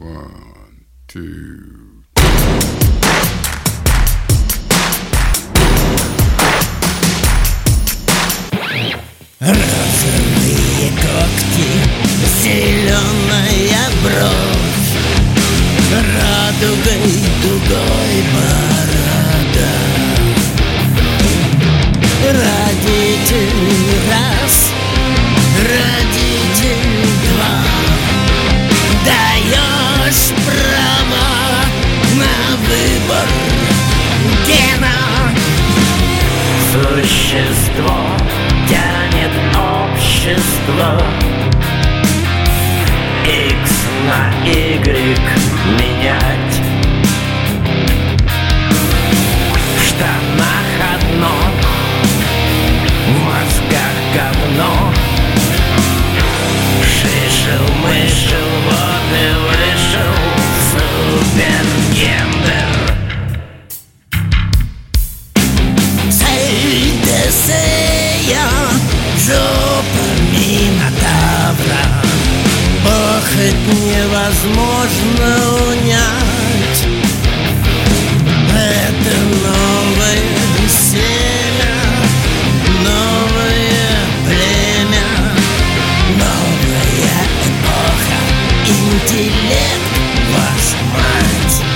One, two. Розовые когти, зеленая бровь, радугой дугой борода. Родитель раз, родитель два, даешь право на выбор гена. Существо тянет общество, X на Y менять. В штанах одно, в мозгах говно. Шишел-мышел, вот и вышел супергендер. Цельдесея, жопа Минотавра, похоть невозможно унять. Это новое семя, новое племя, новая эпоха, интеллект, ваша мать.